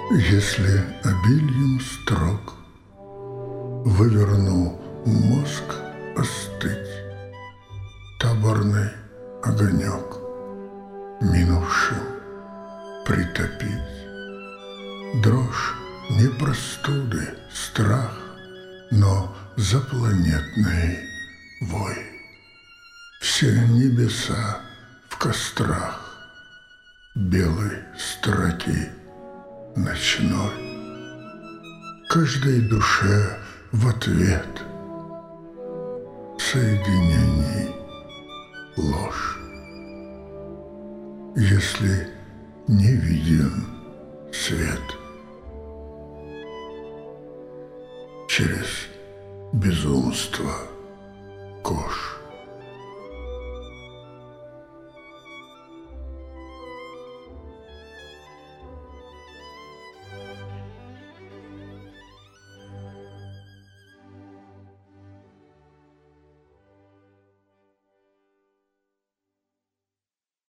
Если обильем строк выверну мозг остыть, таборный огонек минувшим притопить, дрожь не простуды, страх, но запланетный вой. Все небеса в кострах белой строки ночной. Каждой душе в ответ соединений ложь. Если не виден свет через безумство кош.